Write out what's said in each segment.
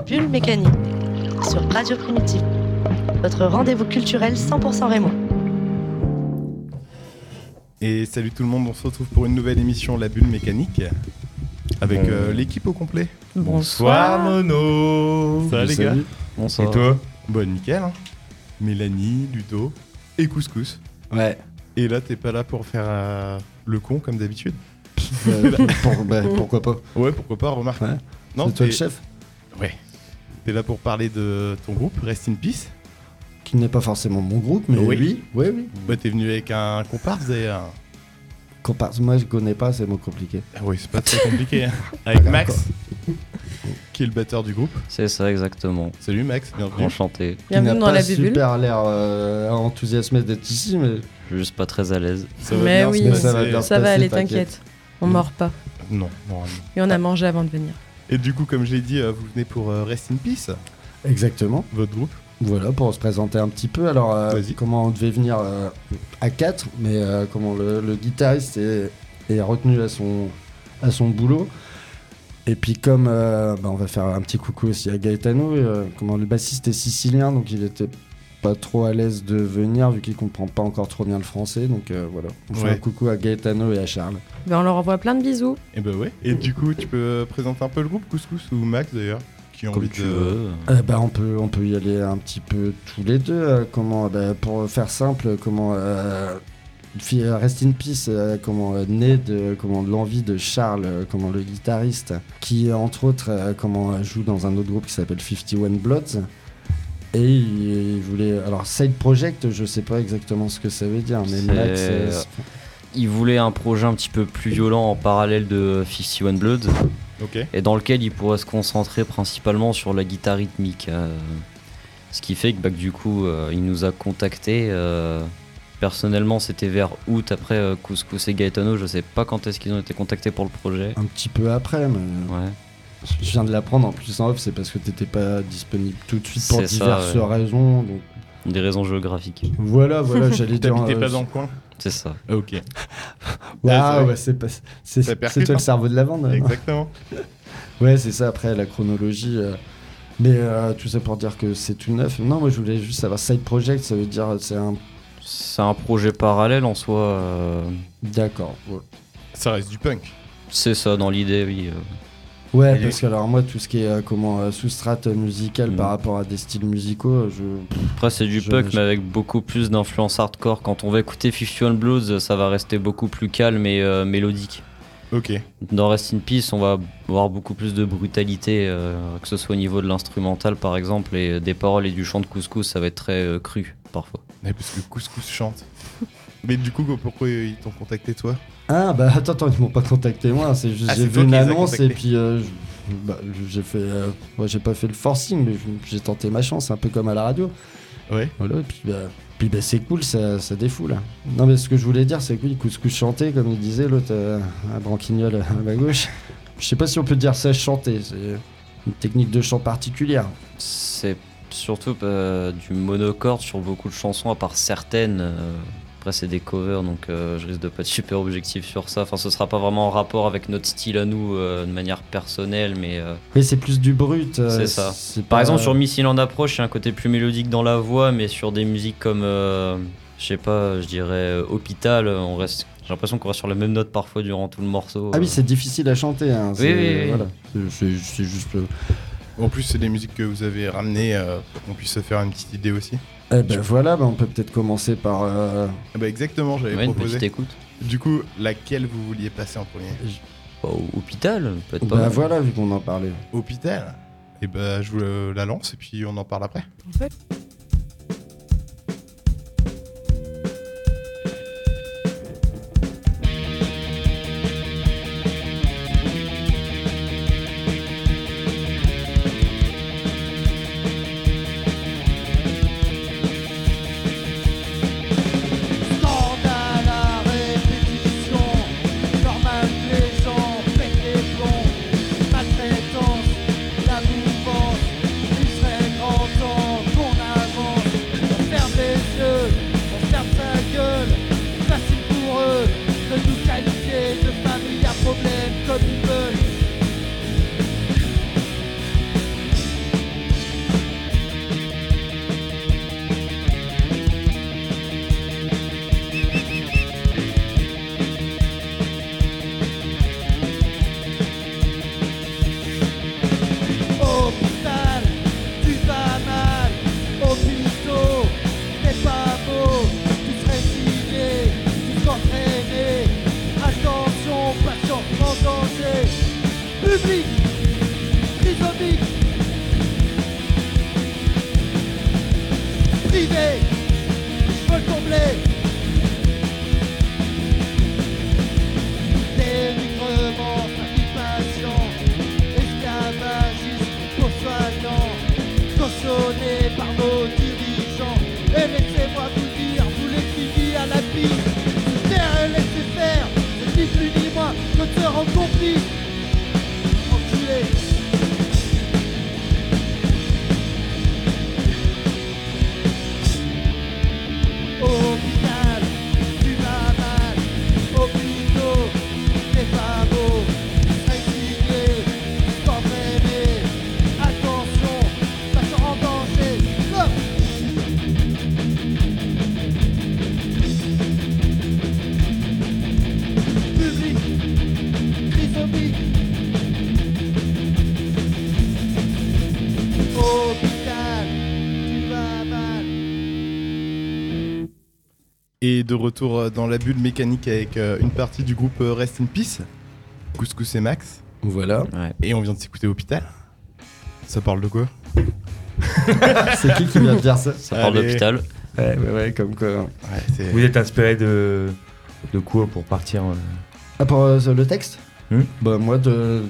Bulle Mécanique sur Radio Primitive, votre rendez-vous culturel 100% rémois. Et salut tout le monde, on se retrouve pour une nouvelle émission La Bulle Mécanique avec l'équipe au complet. Bonsoir Mono. Ça va les gars? Bonsoir. Et toi? Bon, nickel. Hein. Mélanie, Ludo et Couscous. Ouais. Et là, t'es pas là pour faire le con comme d'habitude? Pourquoi pas? Ouais, pourquoi pas, remarque. Ouais. Non, c'est toi le chef? Ouais. T'es là pour parler de ton groupe, Rest in Peace. Qui n'est pas forcément mon groupe, mais oui. Bah, t'es venu avec un comparse d'ailleurs. Comparse, moi je connais pas, c'est mot compliqué. Ah oui, c'est pas très compliqué. Hein. Avec Max, qui est le batteur du groupe. C'est ça, exactement. Salut Max, bienvenue. Enchanté. Bienvenue dans la Qui n'a bulle. pas super l'air enthousiasmé d'être ici, mais Juste pas très à l'aise. Ça va Mais bien oui, se passer. ça va bien se Ça va passer, aller, t'inquiète. t'inquiète. On mord pas. Non, normalement. Et on a mangé avant de venir. Et du coup, comme je l'ai dit, vous venez pour Rest in Peace, exactement. votre groupe. Voilà, pour se présenter un petit peu. Alors, Vas-y. comment on devait venir à 4, mais comment le guitariste est retenu à son boulot. Et puis comme on va faire un petit coucou aussi à Gaetano, comment le bassiste est sicilien, donc il était pas trop à l'aise de venir vu qu'il comprend pas encore trop bien le français. Donc voilà, on fait Ouais. un coucou à Gaetano et à Charles. Ben, on leur envoie plein de bisous. Et bah ouais. Et du coup, tu peux présenter un peu le groupe, Couscous ou Max d'ailleurs, qui ont Comme envie tu de... veux. On peut y aller un petit peu tous les deux. Pour faire simple, Rest in Peace, né de l'envie de Charles, le guitariste, qui entre autres joue dans un autre groupe qui s'appelle 51 Bloods. Et il voulait. Alors, side project, je sais pas exactement ce que ça veut dire, mais Max. Il voulait un projet un petit peu plus violent en parallèle de 51 Bloods, Ok. et dans lequel il pourrait se concentrer principalement sur la guitare rythmique. Ce qui fait que du coup, il nous a contactés. Personnellement, c'était vers août, après Couscous et Gaetano. Je sais pas quand est-ce qu'ils ont été contactés pour le projet. Un petit peu après, mais Ouais. je viens de l'apprendre en plus en off, c'est parce que t'étais pas disponible tout de suite pour C'est ça, diverses ouais. raisons. Donc Des raisons géographiques. voilà, j'allais dire. T'habitais pas dans le coin? C'est ça. Ok. Ouais, Ouais, ouais, c'est Ça percute, toi hein. le cerveau de la bande. hein. Exactement. Ouais, c'est ça, après la chronologie. Mais tout ça pour dire que c'est tout neuf. Non, moi je voulais juste savoir side project, ça veut dire C'est un projet parallèle en soi. D'accord. Ouais, Ça reste du punk. C'est ça, dans l'idée, oui. Ouais, Et parce que alors moi, tout ce qui est sous-strate musicale par rapport à des styles musicaux, Après, c'est du punk, mais avec beaucoup plus d'influence hardcore. Quand on va écouter 51 Blues, ça va rester beaucoup plus calme et mélodique. Ok. Dans Rest in Peace, on va avoir beaucoup plus de brutalité, que ce soit au niveau de l'instrumental par exemple, et des paroles et du chant de Couscous, ça va être très cru parfois. Mais parce que Couscous chante. Mais du coup, pourquoi ils t'ont contacté toi? Ah bah attends, ils m'ont pas contacté moi, c'est juste Ah, j'ai c'est vu toi une qui les as annonce contactés. et puis j'ai fait moi j'ai pas fait le forcing mais j'ai tenté ma chance un peu comme à la radio. Ouais. Voilà, et puis c'est cool, ça défoule. Non mais ce que je voulais dire c'est que oui, Couscous chanter comme il disait l'autre à Branquignol à ma gauche. Je sais pas si on peut dire ça chanter, c'est une technique de chant particulière. C'est surtout du monocorde sur beaucoup de chansons, à part certaines. Après, c'est des covers, donc je risque de pas être super objectif sur ça. Enfin, ce sera pas vraiment en rapport avec notre style à nous de manière personnelle, mais Oui, c'est plus du brut. c'est ça. C'est Par pas- exemple, sur Missile en approche, il y a un côté plus mélodique dans la voix, mais sur des musiques comme, je sais pas, je dirais Hôpital, j'ai l'impression qu'on reste sur la même note parfois durant tout le morceau. Ah oui, c'est difficile à chanter. Hein. Oui, oui. Voilà. C'est juste. En plus, c'est des musiques que vous avez ramenées pour qu'on puisse se faire une petite idée aussi. Eh ben voilà, on peut peut-être commencer par. Ah bah exactement, j'avais Ouais, une petite proposé. écoute. Du coup, laquelle vous vouliez passer en premier? Hôpital, peut-être pas. Bah mal. voilà, vu qu'on en parlait. Hôpital. Et bah je vous la lance et puis on en parle après. En fait, Scandale à répétition, normal que les gens pètent les plombs, maltraitance, la mouvance, il serait grand temps qu'on arrête. sais, je veux le combler. Dénigrement, satisfaction, esclavagisme consoignant, cautionné par nos dirigeants. Et laissez-moi vous dire, vous les suivis à la piste. Se taire et laisser faire, c'est ni plus ni moins que de se rendre complice. Enculé. Hôpital, tu vas mal. Hôpitaux, t'es pas beau. Résigné, sans rêver. Attention, ça sort en danger. Stop. Public, trisomique. Hôpital, tu vas mal. Et de retour dans la bulle mécanique avec une partie du groupe Rest in Peace, Couscous et Max. Voilà. Ouais. Et on vient de s'écouter Hôpital. Ça parle de quoi? C'est qui vient de dire ça? Ça parle Allez. d'hôpital. Ouais, comme quoi. Ouais, c'est... Vous êtes inspiré de quoi pour partir Ah, pour le texte Hmm. Bah, moi,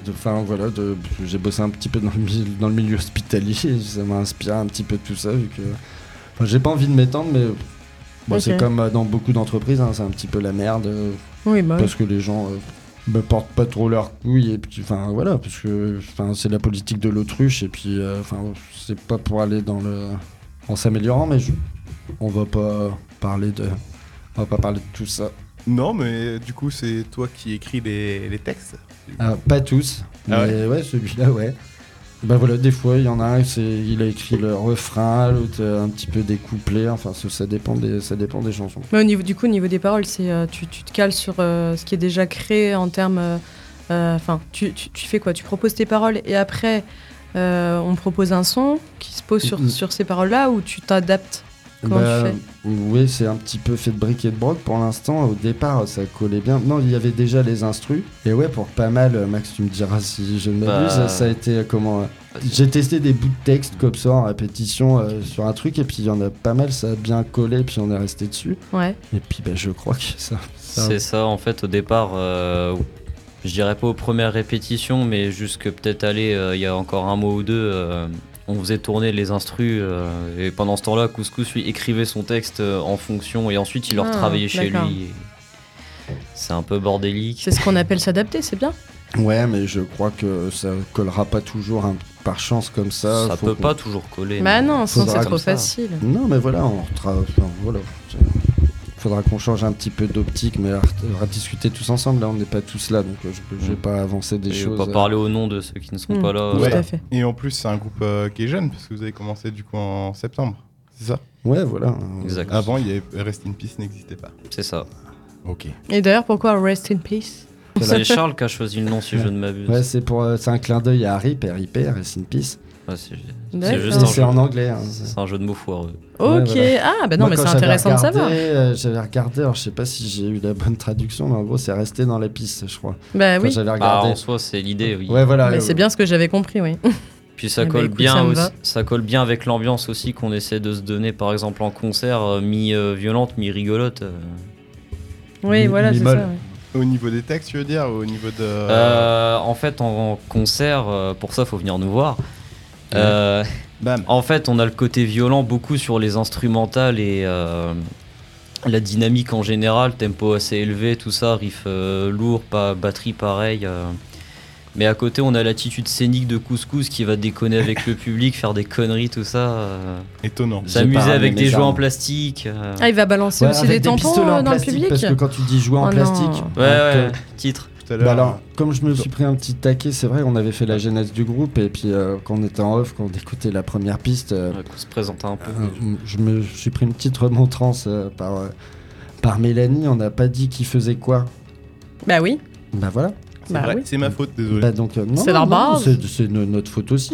j'ai bossé un petit peu dans le milieu hospitalier. Ça m'a inspiré un petit peu tout ça, vu que. Enfin, j'ai pas envie de m'étendre, mais. Bon, Ok. c'est comme dans beaucoup d'entreprises, hein, c'est un petit peu la merde. Oui, bah oui. Parce que les gens me portent pas trop leurs couilles. Et puis, enfin, voilà, parce que c'est la politique de l'autruche. Et puis, c'est pas pour aller en s'améliorant, mais on va pas parler de tout ça. Non, mais du coup, c'est toi qui écris les textes. Pas tous, Ah mais ouais, celui-là, ouais. Bah voilà, des fois, il y en a un, il a écrit le refrain, l'autre un petit peu des couplets, enfin, ça dépend des chansons. Mais au niveau des paroles, c'est tu te cales sur ce qui est déjà créé en termes. Enfin, tu fais quoi? Tu proposes tes paroles et après, on propose un son qui se pose sur ces paroles-là ou tu t'adaptes? Comment tu fais? Oui, c'est un petit peu fait de briques et de broc pour l'instant. Au départ, ça collait bien. Non, il y avait déjà les instrus. Et ouais, pour pas mal, Max, tu me diras si je ne m'abuse, ça a été comment j'ai testé des bouts de texte comme ça en répétition sur un truc et puis il y en a pas mal, ça a bien collé puis on est resté dessus. Ouais. Et puis bah, je crois que ça. C'est ça, en fait, au départ, je dirais pas aux premières répétitions, mais jusque peut-être aller il y a encore un mois ou deux, on faisait tourner les instrus et pendant ce temps-là, Couscous lui écrivait son texte en fonction et ensuite il le retravaillait chez d'accord. lui. C'est un peu bordélique. C'est ce qu'on appelle s'adapter, c'est bien. Ouais, mais je crois que ça collera pas toujours par chance comme ça. Ça Faut peut qu'on- pas toujours coller. Bah mais- non, sinon faudra c'est trop comme ça. facile. Non, mais voilà, voilà. Faudra qu'on change un petit peu d'optique, mais à rediscuter tous ensemble. Là, on n'est pas tous là, donc je vais pas avancer des Et choses. pas parler au nom de ceux qui ne sont pas là. Tout Ouais. à fait. Et en plus, c'est un groupe qui est jeune, parce que vous avez commencé du coup en septembre. C'est ça? Ouais, voilà. Exact. Avant, il y avait Rest in Peace n'existait pas. C'est ça. Ok. Et d'ailleurs, pourquoi Rest in Peace? C'est Charles qui a choisi le nom, si je ne m'abuse. Ouais, c'est un clin d'œil à RIP, Rest in Peace. Ouais, c'est D'accord. juste Et un c'est jeu. en anglais. Hein. C'est un jeu de mots foireux. Ok, voilà. ah bah non, Moi, mais quand c'est j'avais intéressant de savoir. J'avais regardé, alors je sais pas si j'ai eu la bonne traduction, mais en gros, c'est resté dans la piste, je crois. Bah Quand oui, j'avais Bah, regardé. en soi, c'est l'idée, oui. Ouais, voilà. mais c'est bien ce que j'avais compris, oui. Puis ça Eh ben, colle écoute, bien ça me aussi, va. ça colle bien avec l'ambiance aussi qu'on essaie de se donner, par exemple en concert, mi-violente, mi-rigolote. Oui, voilà, c'est mi-molle. ça. ouais. Au niveau des textes, tu veux dire? Au niveau de... En fait, en concert, pour ça, faut venir nous voir. Bam. En fait, on a le côté violent beaucoup sur les instrumentales et la dynamique en général, tempo assez élevé, tout ça, riff lourd, pas batterie pareil. Mais à côté, on a l'attitude scénique de Couscous qui va déconner avec le public, faire des conneries, tout ça. Étonnant. J'ai S'amuser pas avec ramené des mes jouets en armes. plastique. Ah, il va balancer Ouais, aussi avec des tampons pistolets en dans le plastique, public. parce que quand tu dis jouer en Oh plastique. non. Ouais, titre. Tout à l'heure. Bah alors, comme je me suis pris un petit taquet, c'est vrai, on avait fait la genèse du groupe, et puis quand on était en off, quand on écoutait la première piste, Qu'on se présente un peu. je me suis pris une petite remontrance par Mélanie, on n'a pas dit qui faisait quoi. Bah oui. Bah voilà. C'est Bah vrai, oui. c'est ma faute, désolé. Bah donc, non, C'est leur non, base. c'est notre faute aussi,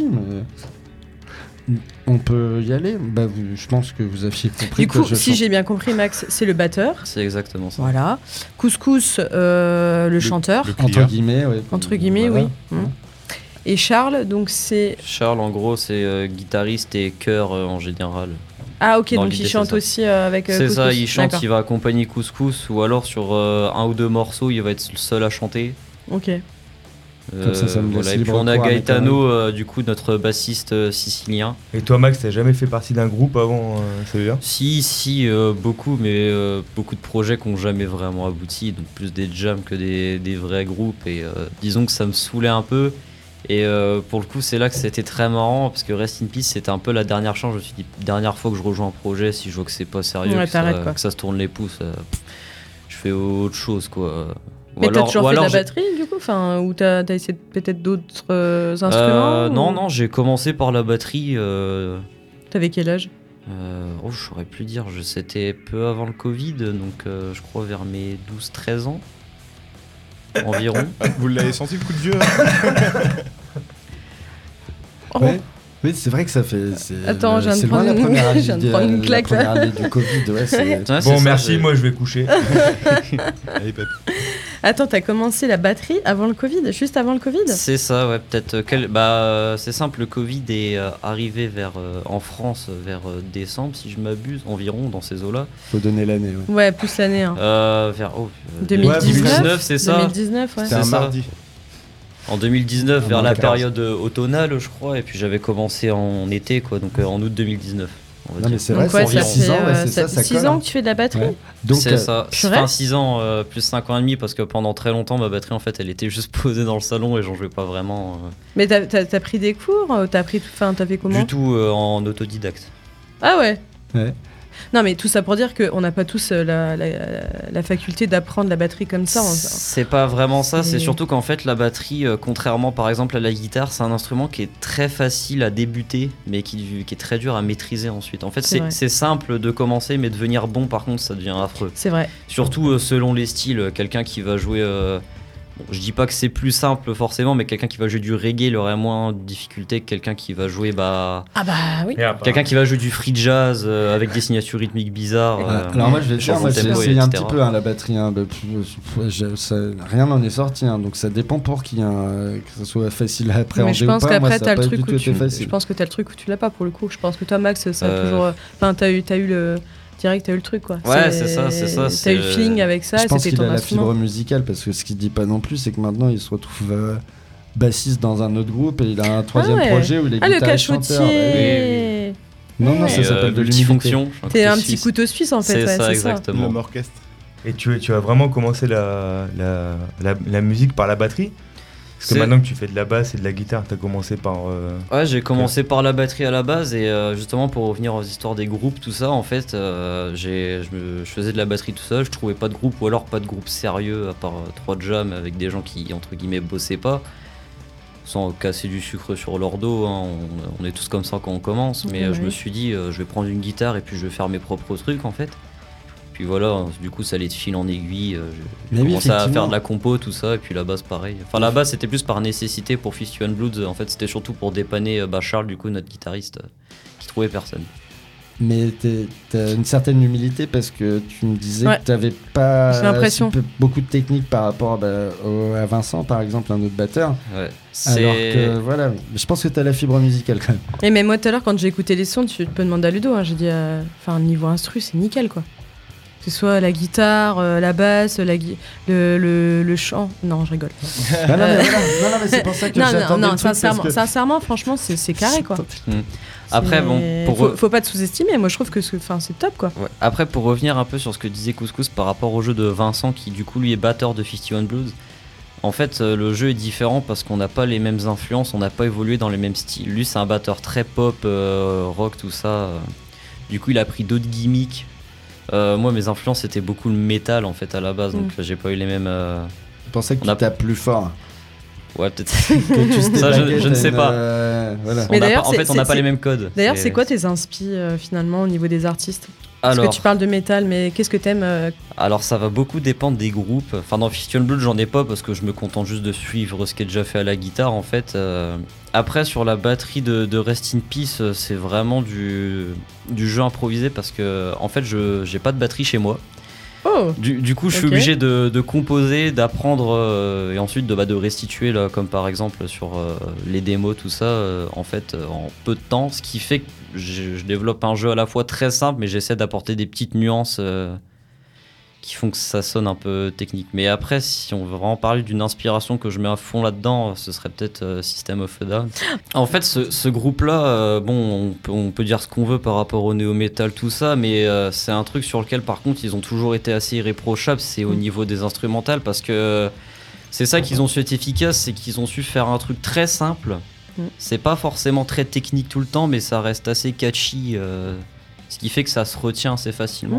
mais on peut y aller. Bah, je pense que vous aviez compris Du coup, que je si chante. j'ai bien compris, Max, c'est le batteur. C'est exactement ça. Voilà. Couscous, le chanteur. le Entre client. guillemets, ouais. Entre guillemets, Voilà. oui. Et Charles, donc c'est. Charles, en gros, c'est guitariste et chœur en général. Ah ok, Dans donc l'idée, il c'est chante ça. aussi avec C'est ça, Couscous. il chante, D'accord. il va accompagner Couscous, ou alors sur un ou deux morceaux, il va être le seul à chanter. Ok. Comme ça me laisse voilà. Et puis libre on a cours à Gaetano, du coup, notre bassiste sicilien. Et toi, Max, t'as jamais fait partie d'un groupe avant celui-là? Si, beaucoup, mais beaucoup de projets qui n'ont jamais vraiment abouti, donc plus des jams que des vrais groupes. Et disons que ça me saoulait un peu. Et pour le coup, c'est là que c'était très marrant, parce que Rest in Peace, c'était un peu la dernière chance. Je me suis dit, dernière fois que je rejoins un projet, si je vois que c'est pas sérieux, Ouais, que, t'arrêtes, quoi. que ça se tourne les pouces, je fais autre chose, quoi. Mais t'as toujours fait de la j'ai- batterie du coup, enfin, ou t'as essayé peut-être d'autres instruments ou- Non, j'ai commencé par la batterie. T'avais quel âge? Je saurais plus dire, c'était peu avant le Covid, donc je crois vers mes 12-13 ans environ. Vous l'avez senti le coup de vieux Oh. Ouais. Oui, c'est vrai que ça fait. Attends, je viens de c'est loin prendre la première je année viens de prendre une claque, la là. première année du Covid. Ouais, c'est- Ouais, c'est Bon, ça, merci, j'ai- moi je vais coucher. Allez, Pep. Attends, t'as commencé la batterie avant le Covid, juste avant le Covid? C'est ça, ouais, peut-être. C'est simple, le Covid est arrivé en France vers décembre, si je m'abuse, environ, dans ces eaux-là. Faut donner l'année. Ouais. Ouais, plus l'année. Hein. Vers 2019, c'est ça. 2019, ouais. C'était un C'est ça. mardi. En 2019, vers la 2014. période automnale, je crois, et puis j'avais commencé en été, quoi, donc en août 2019. On va Non, dire. mais c'est vrai, Donc ouais, ça fait ça 6 fait, ans, ouais, c'est ça, ça 6 colle. ans que tu fais de la batterie. Ouais. Donc, C'est ça, purée. enfin 6 ans, plus 5 ans et demi, parce que pendant très longtemps, ma batterie, en fait, elle était juste posée dans le salon et j'en jouais pas vraiment Mais t'as pris des cours? T'as fait comment? du tout en autodidacte. Ah ouais. Ouais. Non mais tout ça pour dire qu'on n'a pas tous la faculté d'apprendre la batterie comme ça. C'est pas vraiment ça, c'est C'est- surtout qu'en fait, la batterie, contrairement par exemple à la guitare, c'est un instrument qui est très facile à débuter, mais qui est très dur à maîtriser ensuite. En fait, C'est vrai. c'est simple de commencer, mais devenir bon, par contre, ça devient affreux. C'est vrai. Surtout selon les styles, quelqu'un qui va jouer. Bon, je dis pas que c'est plus simple forcément, mais quelqu'un qui va jouer du reggae, il aurait moins de difficulté que quelqu'un qui va jouer. Ah bah oui. Quelqu'un qui va jouer du free jazz avec des signatures rythmiques bizarres. Alors moi je vais te dire, chanson moi de j'ai tempo, essayé un etc. petit peu la batterie, hein, rien n'en est sorti, hein, donc ça dépend pour qui, que ce soit facile à appréhender Mais je ou pense pas. Moi, qu'après ça t'as a le pas truc du où tout été je facile. pense que t'as le truc où tu l'as pas pour le coup. Je pense que toi Max, ça a Euh. toujours. Enfin t'as eu le direct, t'as eu le truc quoi. Ouais, c'est ça. T'as eu le feeling avec ça. Je pense C'était qu'il ton a la instrument. fibre musicale, parce que ce qu'il dit pas non plus, c'est que maintenant il se retrouve bassiste dans un autre groupe et il a un troisième ouais. projet où il est Ah le guitariste chanteur. cachotier. Non, Ouais. ça s'appelle de l'humilité. multifonction. T'es un petit couteau suisse en fait. C'est ouais, ça, c'est exactement. L'homme orchestre. Et tu as vraiment commencé la musique par la batterie? Parce que C'est- maintenant que tu fais de la basse et de la guitare, t'as commencé par. Ouais, j'ai commencé par la batterie à la base et justement pour revenir aux histoires des groupes, tout ça, en fait, je faisais de la batterie tout seul, je trouvais pas de groupe ou alors pas de groupe sérieux à part 3 jams avec des gens qui, entre guillemets, bossaient pas, sans casser du sucre sur leur dos, hein, on est tous comme ça quand on commence, mais Ouais. je me suis dit, je vais prendre une guitare et puis je vais faire mes propres trucs en fait. Puis voilà, du coup ça allait de fil en aiguille, Mais j'ai oui, commencé à effectivement. faire de la compo, tout ça, et puis la basse pareil. Enfin la basse c'était plus par nécessité pour Fist You and Bloods, en fait c'était surtout pour dépanner Charles, du coup notre guitariste, qui trouvait personne. Mais t'as une certaine humilité, parce que tu me disais Ouais. que t'avais pas J'ai l'impression. beaucoup de technique par rapport à Vincent, par exemple, un autre batteur. Ouais. Alors que voilà, je pense que t'as la fibre musicale quand même. Et même moi tout à l'heure quand j'ai écouté les sons, tu peux demander à Ludo, hein, j'ai dit enfin niveau instru c'est nickel quoi. Que ce soit la guitare, la basse, le chant. Non, je rigole. Non, mais c'est pour ça que Non, j'attendais non, le truc, sincèrement, parce que- sincèrement, franchement, c'est carré quoi. Après, bon, faut pas te sous-estimer. Moi, je trouve que c'est top quoi. Ouais. Après, pour revenir un peu sur ce que disait Couscous par rapport au jeu de Vincent, qui du coup lui est batteur de 51 Blues, en fait, le jeu est différent parce qu'on n'a pas les mêmes influences, on n'a pas évolué dans les mêmes styles. Lui, c'est un batteur très pop, rock, tout ça. Du coup, il a pris d'autres gimmicks. Moi, mes influences, c'était beaucoup le métal en fait à la base, donc j'ai pas eu les mêmes. C'est pour ça que on a- tu tapes plus fort. Ouais, peut-être. Que tu Ça, je baguettes ne à sais une, pas. voilà. Mais d'ailleurs, en fait, on n'a pas c'est- les mêmes codes. D'ailleurs, c'est quoi tes inspi finalement au niveau des artistes? Parce Alors, que tu parles de métal, mais qu'est-ce que t'aimes alors ça va beaucoup dépendre des groupes. Enfin dans Fist You and Bloods j'en ai pas parce que je me contente juste de suivre ce qui est déjà fait à la guitare en fait. Après sur la batterie de Rest in Peace c'est vraiment du jeu improvisé parce que en fait j'ai pas de batterie chez moi. Oh, Oh. Du coup, je suis Ok. obligé de composer, d'apprendre et ensuite de restituer, là, comme par exemple sur les démos, tout ça, en fait, en peu de temps. Ce qui fait que je développe un jeu à la fois très simple, mais j'essaie d'apporter des petites nuances qui font que ça sonne un peu technique. Mais après, si on veut vraiment parler d'une inspiration que je mets à fond là-dedans, ce serait peut-être System of a Down. En fait, ce groupe-là, bon, on peut dire ce qu'on veut par rapport au néo-metal, tout ça, mais c'est un truc sur lequel, par contre, ils ont toujours été assez irréprochables, c'est au niveau des instrumentales, parce que c'est ça qu'ils ont su être efficaces, c'est qu'ils ont su faire un truc très simple. C'est pas forcément très technique tout le temps, mais ça reste assez catchy, ce qui fait que ça se retient assez facilement.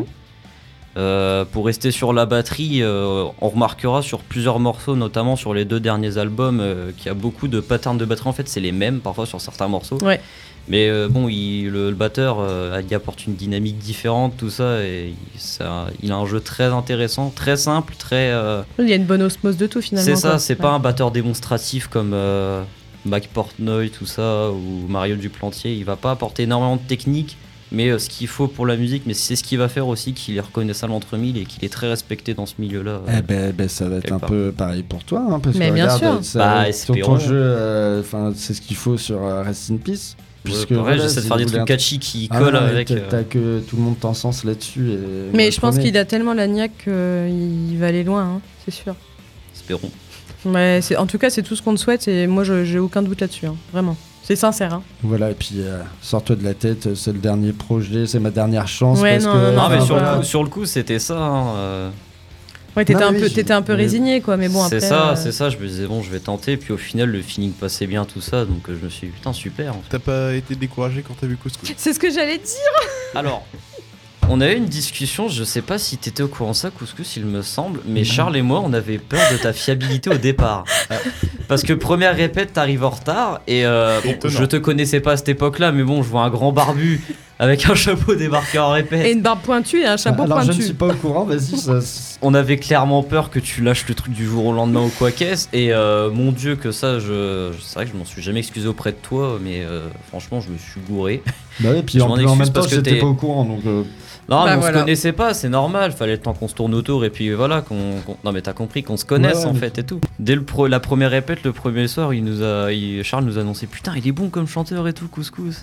Pour rester sur la batterie, on remarquera sur plusieurs morceaux, notamment sur les 2 derniers albums, qu'il y a beaucoup de patterns de batterie. En fait, c'est les mêmes parfois sur certains morceaux. Ouais. Mais bon, le batteur il apporte une dynamique différente, tout ça, et il a un jeu très intéressant, très simple, très. Il y a une bonne osmose de tout finalement. C'est ça, quoi. c'est pas un batteur démonstratif comme Mac Portnoy, tout ça, ou Mario Duplantier. Il va pas apporter énormément de technique. Mais ce qu'il faut pour la musique, mais c'est ce qui va faire aussi qu'il est reconnaissable entre mille et qu'il est très respecté dans ce milieu-là. Eh ben, ça va être quelque un part. peu pareil pour toi, hein, parce Mais que bien regarde, sûr. ça, Bah, sur ton espérons. jeu, c'est ce qu'il faut sur Rest in Peace. Puisque Ouais, voilà, j'essaie de si faire des vous trucs voulez un- catchy qui Ah collent non, mais avec. t'as que tout le monde t'encense là-dessus. et Mais vous je pense prenez. qu'il a tellement la niaque qu'il va aller loin, hein, c'est sûr. Espérons. Ouais, en tout cas, c'est tout ce qu'on te souhaite et moi, j'ai aucun doute là-dessus, hein, vraiment. C'est sincère. Hein. Voilà, et puis sors-toi de la tête, c'est le dernier projet, c'est ma dernière chance. Ouais, parce non, que, non, Non, mais enfin, sur, voilà. sur le coup, c'était ça. Hein, Ouais, t'étais Non, un mais peu, oui, t'étais un peu mais- résigné, quoi. Mais bon, après. c'est ça. Je me disais, bon, je vais tenter. Puis au final, le feeling passait bien, tout ça. Donc je me suis dit, putain, super. En fait. T'as pas été découragé quand t'as vu Couscous? C'est ce que j'allais dire. Alors, on a eu une discussion. Je sais pas si t'étais au courant de ça, Couscous, il me semble. Mais Charles et moi, on avait peur de ta fiabilité au départ. Parce que première répète, t'arrives en retard. Et bon, Étonnant. je te connaissais pas à cette époque-là. Mais bon, je vois un grand barbu avec un chapeau débarqué en répète. Et une barbe pointue et un chapeau Alors je ne pointu. suis pas au courant, vas-y. On avait clairement peur que tu lâches le truc du jour au lendemain ou quoi qu'est-ce. Et mon Dieu, que ça, c'est vrai que je m'en suis jamais excusé auprès de toi, mais franchement, je me suis gouré. Bah oui, puis Je en, m'en en excuse même temps, parce que j'étais t'es- pas au courant, donc. Non, Bah mais on voilà. se connaissait pas, c'est normal. Fallait le temps qu'on se tourne autour et puis voilà. Non, mais t'as compris qu'on se connaisse Ouais, en mais- fait et tout. Dès la première répète, le premier soir, Charles nous a annoncé putain, il est bon comme chanteur et tout, Couscous.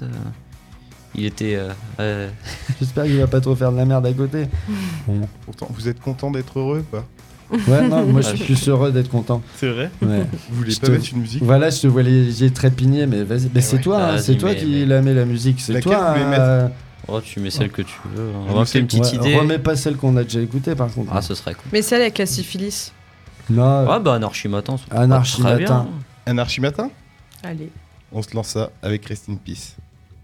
Il était. J'espère qu'il va pas trop faire de la merde à côté. Bon. Pourtant, vous êtes content d'être heureux, quoi? Ouais, non, moi je suis plus heureux d'être content. C'est vrai? Ouais. Vous voulez Je pas te- mettre une musique? Voilà, je te vois les yeux trépigner, mais vas-y, mais c'est ouais. toi, hein, Vas-y, c'est toi mais- qui la mets la musique, c'est Laquelle toi. vous voulez mettre Oh, tu mets celle que tu veux. Ah, On va faire une petite Ouais, idée. remets pas celle qu'on a déjà écoutée par contre. Ah, ce serait cool. Mais celle avec la syphilis. Non, Ah, bah, Anarchimatin. c'est Anarchimatin. très bien. Un archimatin? Allez. On se lance ça avec Rest in Peace.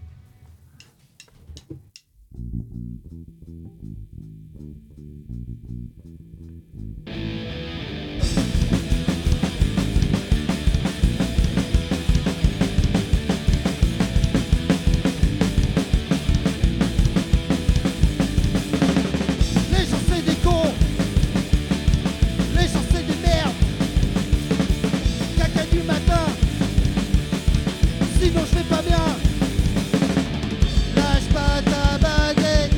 Les gens c'est des cons. Les gens c'est des merdes. Caca du matin. Sinon je vais pas bien. Lâche pas ta baguette.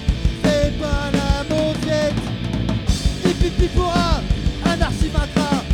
Fais pas la mauviette. Ni pipi pourra. Un archimatra.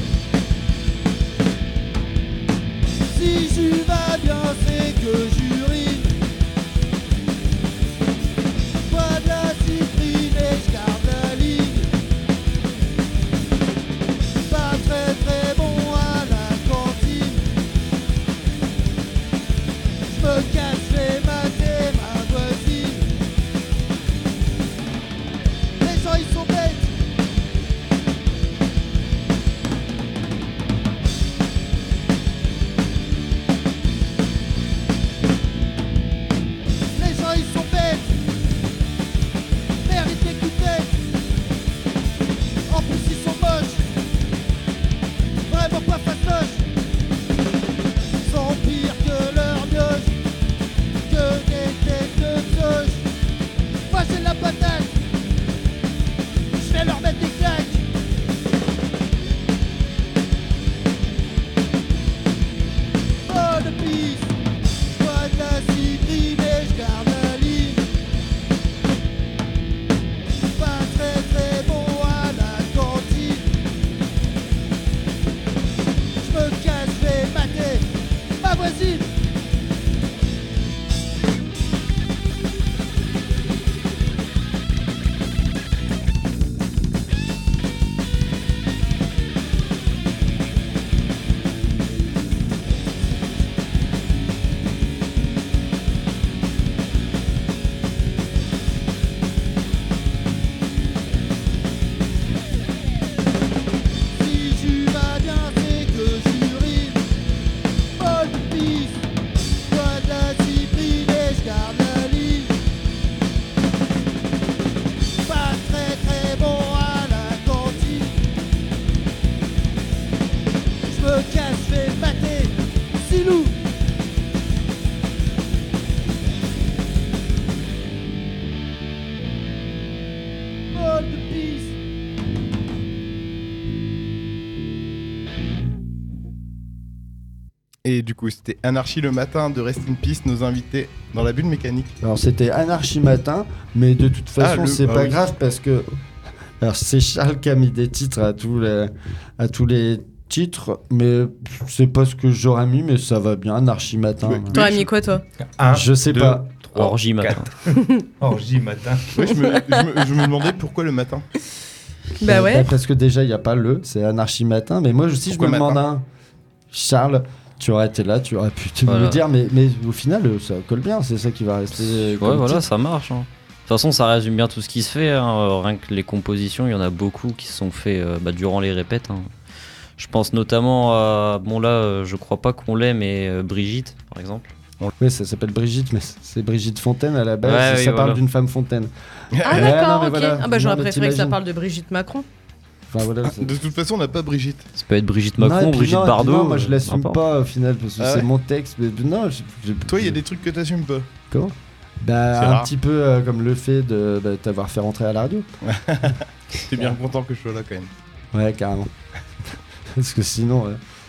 Et du coup, c'était Anarchie le matin de Rest in Peace, nos invités dans la bulle mécanique. Alors c'était Anarchie Matin, mais de toute façon c'est pas grave parce que alors c'est Charles qui a mis des titres à tous les titres, mais c'est pas ce que j'aurais mis, mais ça va bien. Anarchie Matin. Ouais. T'aurais mis quoi, toi? Je sais pas. Orgie matin. Orgie matin. Ouais, je me demandais pourquoi le matin. Bah ouais. Parce que déjà il y a pas c'est Anarchie Matin, mais moi aussi Pourquoi je me demande matin Charles, tu aurais été là, tu aurais pu me le dire, mais au final ça colle bien, c'est ça qui va rester. Ouais, voilà, ça marche. Hein. De toute façon, ça résume bien tout ce qui se fait. Hein. Rien que les compositions, il y en a beaucoup qui se sont faits durant les répètes. Hein. Je pense notamment à. Bon, là, je crois pas qu'on l'ait, mais Brigitte, par exemple. Oui, ça s'appelle Brigitte, mais c'est Brigitte Fontaine à la base. Ouais, ça oui, parle voilà. d'une femme fontaine. Ah Ouais, d'accord, non, mais ok. voilà. Ah bah j'aurais Non, mais préféré que ça t'imagines. parle de Brigitte Macron. Enfin, voilà, De toute façon, on n'a pas Brigitte. Ça peut être Brigitte Non, Macron, et puis Brigitte non, et puis Bardot. non, moi je l'assume n'importe. pas au final parce que Ah c'est ouais mon texte. Mais non, Toi, il y a des trucs que t'assumes pas. Comment C'est Bah, un rare. petit peu comme le fait de t'avoir fait rentrer à la radio. T'es bien content que je sois là quand même. Ouais, carrément. Parce que sinon,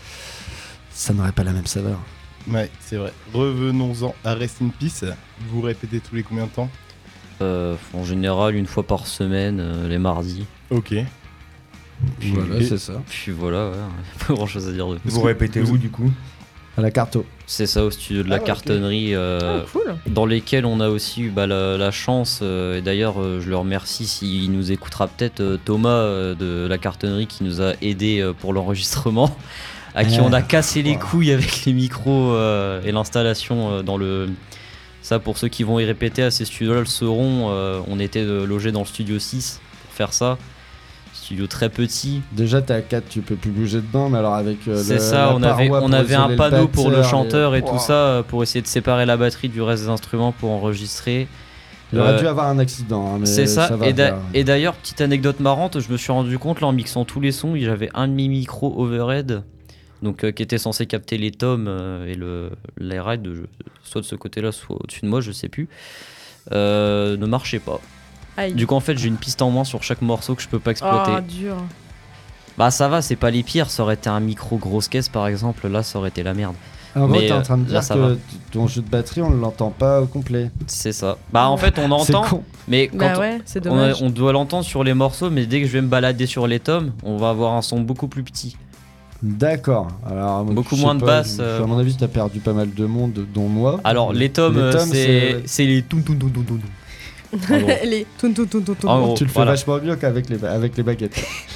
ça n'aurait pas la même saveur. Ouais, c'est vrai. Revenons-en à Rest in Peace. Vous répétez tous les combien de temps? En général, une fois par semaine, les mardis. Ok. Voilà, Et- c'est ça. Puis voilà, ouais, pas grand chose à dire de plus. Vous répétez où du coup? À la carto. C'est ça, au studio de la Ah ouais, ok. cartonnerie. Ah, cool. Dans lesquels on a aussi eu la chance, et d'ailleurs je le remercie s'il nous écoutera peut-être, Thomas de la cartonnerie qui nous a aidé pour l'enregistrement, à qui on a cassé les couilles avec les micros et l'installation dans le... Ça, pour ceux qui vont y répéter à ces studios-là le sauront, on était logés dans le studio 6 pour faire ça. Studio très petit. Déjà, t'es à 4, tu peux plus bouger dedans, mais alors avec. C'est ça, on avait un isoler panneau pour le batteur, chanteur et tout Wow. ça, pour essayer de séparer la batterie du reste des instruments pour enregistrer. Il aurait dû avoir un accident, hein, mais C'est ça, va et faire. d'ailleurs, petite anecdote marrante, je me suis rendu compte là en mixant tous les sons, j'avais un demi-micro overhead, donc qui était censé capter les tomes et les rides, soit de ce côté-là, soit au-dessus de moi, je sais plus, ne marchait pas. Aïe. Du coup, en fait, j'ai une piste en moins sur chaque morceau que je peux pas exploiter. Oh, dur. Bah, ça va, c'est pas les pires, ça aurait été un micro grosse caisse par exemple, là, ça aurait été la merde. En gros, mais, t'es en train de là, dire ça va. que ton jeu de batterie, on l'entend pas au complet. C'est ça. Bah, en fait, on C'est entend, con. mais quand Bah ouais, c'est dommage. on doit l'entendre sur les morceaux, mais dès que je vais me balader sur les tomes, on va avoir un son beaucoup plus petit. D'accord. Alors, moi, Beaucoup je sais moins de pas, basse, À mon avis, t'as perdu pas mal de monde, dont moi. Alors, les tomes, c'est les toum toum toum toum toum. En gros. Les toun toun toun toun toun. En gros, Tu le fais voilà. vachement mieux qu'avec les baguettes.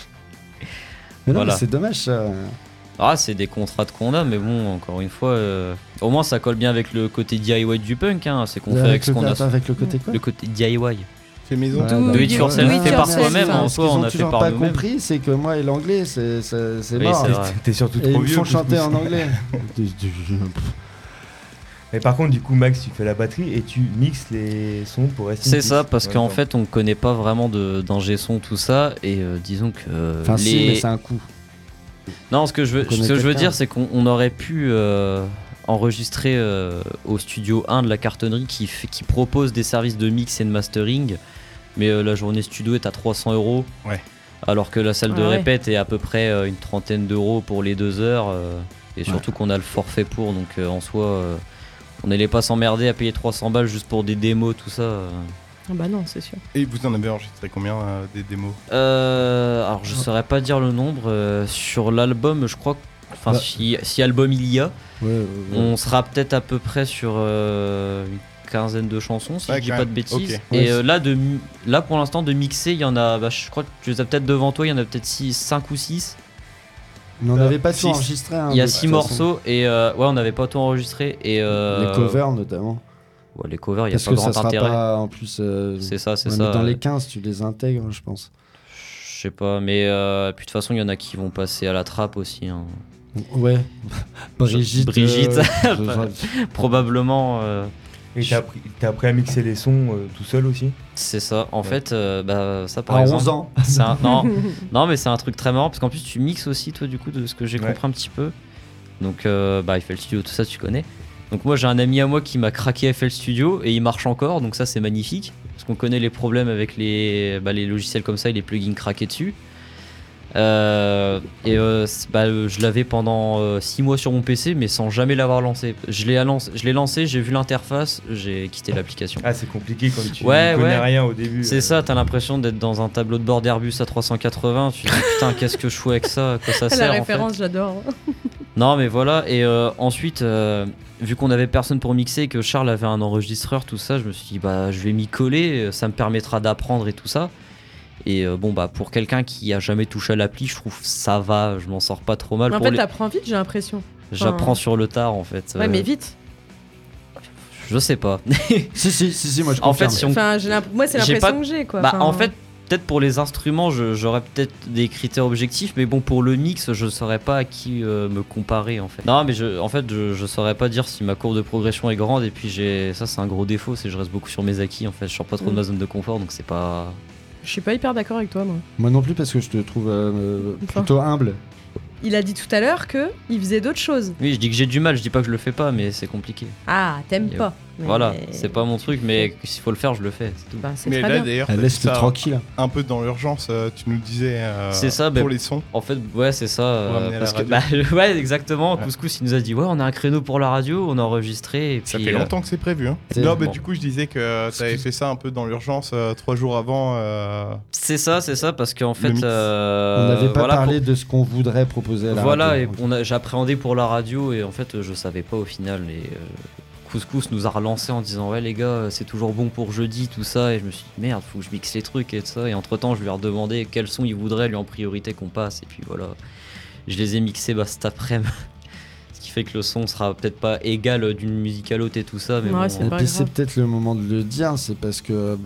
Mais non, Voilà. mais c'est dommage ça. Ah, c'est des contrats qu'on a, mais bon, encore une fois, au moins ça colle bien avec le côté DIY du punk, hein. C'est qu'on fait avec ce qu'on a. Avec le côté quoi Le côté DIY. Fait maison. Ouais, Do Do it yourself, do it fait par yourself, soi-même, ça. en Ce soi, qu'ils on ont a fait toujours par pas nous-mêmes. compris, c'est que moi et l'anglais, c'est Oui, mort. c'est vrai. T'es surtout Et trop ils me vieux. font chanter Couscous. en anglais. Mais par contre, du coup, Max, tu fais la batterie et tu mixes les sons pour rester. C'est ça, parce qu'en fait, on connaît pas vraiment d'ingé son, tout ça, et disons que Enfin, si, mais c'est un coup. Non, ce que je veux, On connaît ce que je veux quelqu'un. dire, c'est qu'on aurait pu enregistrer au studio 1 de la cartonnerie qui propose des services de mix et de mastering, mais la journée studio est à 300 €. Ouais. Alors que la salle de Ah ouais. répète est à peu près une trentaine d'euros pour les 2 heures, et surtout qu'on a le forfait pour, donc en soi, on n'allait pas s'emmerder à payer 300 balles juste pour des démos, tout ça. Ah bah non, c'est sûr. Et vous en avez enregistré combien des démos? Alors je saurais pas dire le nombre, sur l'album, je crois, enfin Bah. si album il y a, Ouais. on sera peut-être à peu près sur une quinzaine de chansons si Ouais, je dis quand pas de même. bêtises. Ok. Et Ouais, là pour l'instant de mixer, il y en a, je crois que tu les as peut-être devant toi, il y en a peut-être 5 ou 6. Mais on n'avait pas tout Six. enregistré. hein, Il y a de 6 toute morceaux et ouais, on n'avait pas tout enregistré et façon. Les covers notamment. ouais, les covers, il y a Parce pas que ça grand sera intérêt. pas en plus. C'est ça, c'est ouais, ça. mais dans les 15, tu les intègres, je pense. Je sais pas, mais puis de toute façon, il y en a qui vont passer à la trappe aussi, hein. Ouais. Brigitte. Brigitte. je- Probablement. Et t'as appris à mixer les sons tout seul aussi? C'est ça. En Ouais. fait, ça par À exemple. 11 ans. Non, mais c'est un truc très marrant parce qu'en plus tu mixes aussi, toi, du coup, de ce que j'ai Ouais. compris un petit peu. Donc, FL Studio, tout ça, tu connais. Donc, moi, j'ai un ami à moi qui m'a craqué FL Studio et il marche encore, donc ça, c'est magnifique parce qu'on connaît les problèmes avec les logiciels comme ça et les plugins craqués dessus. Je l'avais pendant 6 mois sur mon PC, mais sans jamais l'avoir lancé. Je l'ai lancé, j'ai vu l'interface, j'ai quitté l'application. Ah, c'est compliqué quand tu Ouais, connais ouais. rien au début. C'est ça, t'as l'impression d'être dans un tableau de bord d'Airbus à 380. Tu te dis putain, qu'est-ce que je fous avec ça? À quoi ça sert La en fait? référence, j'adore. Non, mais voilà. Et ensuite, vu qu'on avait personne pour mixer, que Charles avait un enregistreur, tout ça, je me suis dit, bah, je vais m'y coller, ça me permettra d'apprendre et tout ça. Et pour quelqu'un qui a jamais touché à l'appli, je trouve ça va, je m'en sors pas trop mal. Mais en Pour fait, les- t'apprends vite, j'ai l'impression. J'apprends sur le tard en fait. Ouais, mais vite. Je sais pas. Si, moi je En fait, confirme. si on Enfin, moi, c'est J'ai l'impression pas- que j'ai, quoi. Bah, Enfin, en fait, peut-être pour les instruments, j'aurais peut-être des critères objectifs, mais bon, pour le mix, je saurais pas à qui me comparer en fait. Non, mais je saurais pas dire si ma courbe de progression est grande, et puis ça, c'est un gros défaut, c'est que je reste beaucoup sur mes acquis en fait. Je sors pas trop de ma zone de confort, donc c'est pas. je suis pas hyper d'accord avec toi, moi. Moi non plus, parce que je te trouve plutôt humble. Il a dit tout à l'heure que il faisait d'autres choses. Oui, je dis que j'ai du mal, je dis pas que je le fais pas, mais c'est compliqué. Ah, t'aimes Et pas. Mais- Voilà, c'est pas mon truc, mais s'il faut le faire, je le fais. C'est tout. Bah, c'est Mais très là bien. d'ailleurs, Elle t'as laisse dit ça tranquille. un peu dans l'urgence, tu nous le disais C'est ça, pour bah, les sons. En fait, ouais, c'est ça. Pour amener à Parce la que, ouais, exactement. Ouais. Couscous, il nous a dit, ouais, on a un créneau pour la radio, on a enregistré. Et Ça puis, fait longtemps que c'est prévu. Hein. C'est- Non, mais bon. du coup, je disais que t'avais fait ça un peu dans l'urgence 3 jours avant. C'est ça, parce qu'en fait. mix. On n'avait pas voilà, parlé de ce qu'on voudrait proposer à la Voilà, radio. et j'appréhendais pour la radio, et en fait, je savais pas au final. Et Couscous nous a relancé en disant, ouais, les gars, c'est toujours bon pour jeudi, tout ça. Et je me suis dit, merde, faut que je mixe les trucs et tout ça. Et entre temps, je lui ai redemandé quels sons il voudrait, lui en priorité qu'on passe. Et puis voilà, je les ai mixés cet après-midi. Ce qui fait que le son sera peut-être pas égal d'une musique à l'autre et tout ça. Mais Ouais, bon, c'est Et pas puis grave. c'est peut-être le moment de le dire, c'est parce que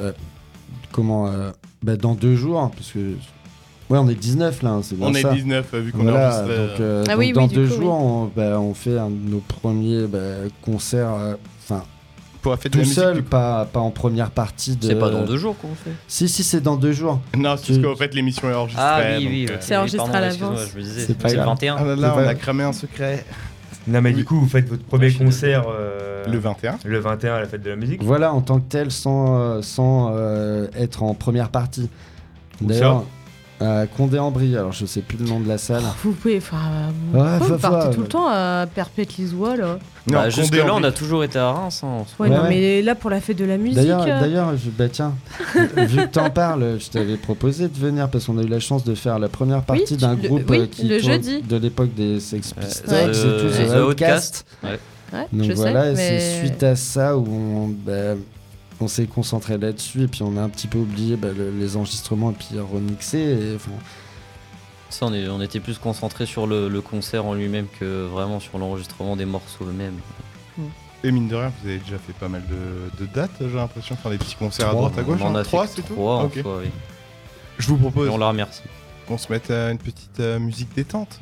dans 2 jours, parce que ouais, on est 19 là, c'est bien On ça. est 19 vu qu'on Voilà, enregistre. donc, Ah donc oui, dans oui, du 2 coup, jours, on fait un de nos premiers concerts, enfin pour la fête de tout la musique. seul, du coup. pas en première partie de. c'est pas dans 2 jours qu'on fait. Si, c'est dans 2 jours. Non, c'est parce qu'en fait, l'émission est enregistrée. Ah oui, donc, oui. C'est enregistré pardon, à excuse-moi, l'avance. Je me disais, C'est pas c'est le grave. 21. Ah là là, C'est on pas- a cramé un secret. Non, mais du coup, vous faites votre premier je suis concert Le 21. le 21 à la fête de la musique. Voilà, en tant que tel, sans être en première partie. Où D'ailleurs, à Condé-en-Brie, alors je sais plus le nom de la salle. Vous pouvez, Ouais, vous partez faut- tout le temps à Perpète-Lisois, là. Bah, Non, jusque-là, Condé en on a Brie. toujours été à Reims. Hein. Ouais, Ouais, non, ouais. mais là, pour la fête de la musique. D'ailleurs, tiens, vu que t'en parles, je t'avais proposé de venir parce qu'on a eu la chance de faire la première partie d'un groupe oui, qui le tourne jeudi. de l'époque des Sex Pistols, Ouais. c'est tout, The The Outcast. Outcast. Ouais, Donc je voilà, sais, et mais... c'est suite à ça où on s'est concentré là-dessus et puis on a un petit peu oublié les enregistrements et puis remixé. Et, enfin, Ça, on était plus concentré sur le concert en lui-même que vraiment sur l'enregistrement des morceaux eux-mêmes. Et mine de rien, vous avez déjà fait pas mal de dates, j'ai l'impression, faire des petits concerts à 3, droite à gauche. On en hein. a 3, fait c'est tout 3 en Ok. soi, oui. Je vous Et propose on la remercie. qu'on se mette une petite musique détente.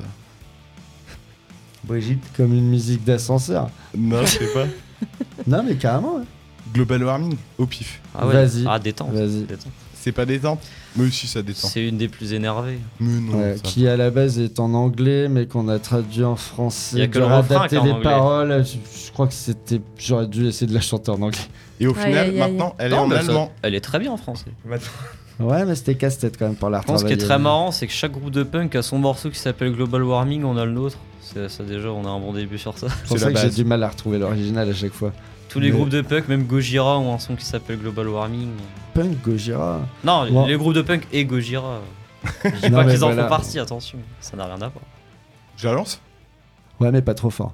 Brigitte. comme une musique d'ascenseur. Non, je sais pas. Non, mais carrément, ouais. Global warming, au pif. Ah ouais. Vas-y. Ah, détente. Vas-y. Détente. C'est pas détente, mais aussi ça détend. C'est une des plus énervées. Mais non, Ouais, ça qui à la base est en anglais mais qu'on a traduit en français. Il y a que dur le à refrain adapter qui est en les anglais. paroles. Je crois que j'aurais dû essayer de la chanter en anglais. Et au Aïe, final, aïe, aïe. maintenant, elle est Non, en mais ça- allemand. Elle est très bien en français. Ouais, mais c'était casse-tête quand même pour la Je pense ce qui est retravailler. très marrant, c'est que chaque groupe de punk a son morceau qui s'appelle Global Warming, on a le nôtre. Ça déjà, on a un bon début sur ça. C'est pour C'est ça la que j'ai base. du mal à retrouver l'original à chaque fois. Tous les Mais- groupes de punk, même Gojira, ont un son qui s'appelle Global Warming. Punk, Gojira. Non, Bon. les groupes de punk et Gojira. Je dis Non, pas mais qu'ils en voilà. font partie, attention. Ça n'a rien à voir. Je la lance. Ouais, mais pas trop fort.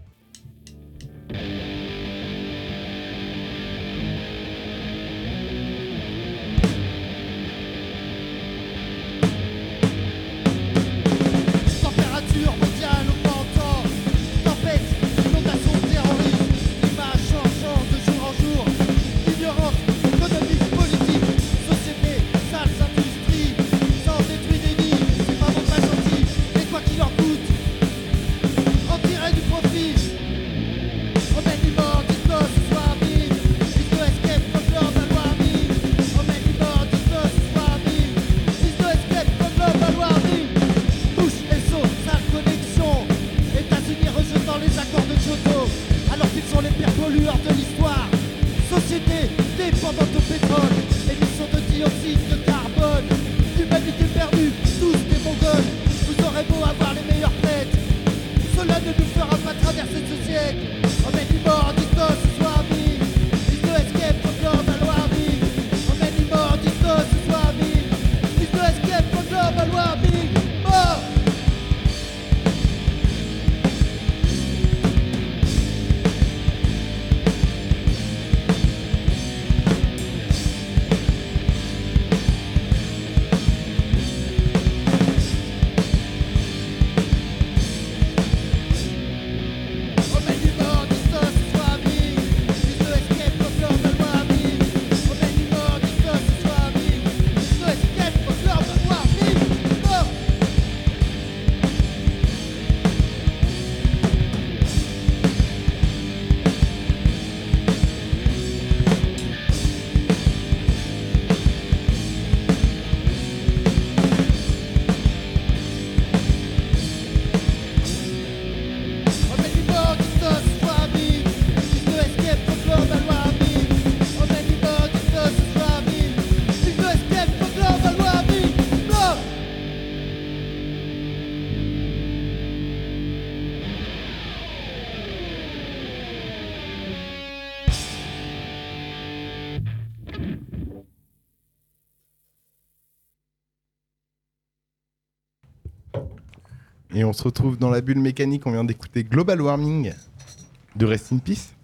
Température mondiale augmentant, tempête, inondation, terrorisme, climat changeant de jour en jour, ignorance économique, politique, société, sales industries, sans détruire des vies, c'est pas bon pas gentil, et quoi qu'il en coûte, en tirer du profit. Et on se retrouve dans la bulle mécanique. On vient d'écouter Global Warming de Rest in Peace.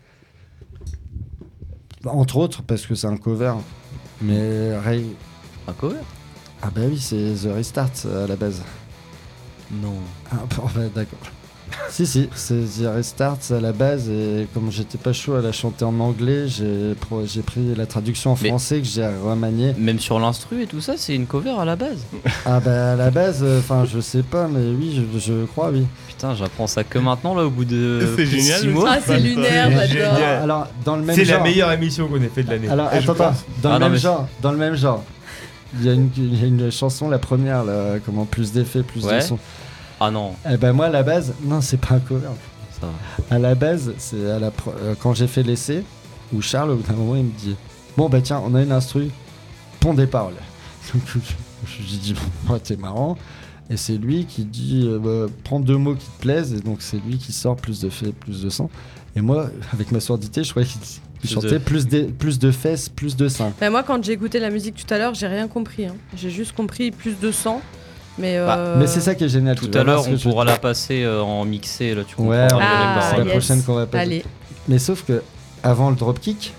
Entre autres, parce que c'est un cover. Mais Ray. Un cover? Ah bah oui, c'est The Restart à la base. Non. Ah, bon, bah, d'accord. si, c'est The Restart à la base. Et comme j'étais pas chaud à la chanter en anglais, j'ai pris la traduction en Mais- français que j'ai remaniée. Même sur l'instru et tout ça, c'est une cover à la base. Ah bah à la base, enfin je sais pas, mais oui, je crois, oui. Putain, j'apprends ça que maintenant, là, au bout de C'est génial, 6 mois. Ah, c'est lunaire, C'est j'adore. génial. Alors, dans le même C'est genre. la meilleure émission qu'on ait fait de l'année. Alors, Et je attends, pense. dans, Ah, le non, même mais- genre, dans le même genre, il y a une chanson, la première, là, comment plus d'effets, plus de Ouais. son. Ah non, Eh ben moi, à la base, non, c'est pas un cover. ça va. À la base, c'est quand j'ai fait l'essai, où Charles, au bout d'un moment, il me dit bon, bah tiens, on a une instru, pond des paroles. Donc, j'ai dit bon, ouais, t'es marrant. Et c'est lui qui dit bah, prends 2 mots qui te plaisent, et donc c'est lui qui sort plus de faits, plus de sang. Et moi, avec ma surdité, je croyais qu'il chantait plus de fesses, plus de seins. Bah, moi, quand j'ai écouté la musique tout à l'heure, j'ai rien compris. Hein. J'ai juste compris plus de sang. Mais, Mais c'est ça qui est génial. Tout tu vas à voir l'heure, ce que on je- pourra la passer en mixé, là, tu comprends. Ouais, mieux les Ah, c'est paroles. la yes. prochaine qu'on va passer. Allez. Mais sauf que avant le dropkick,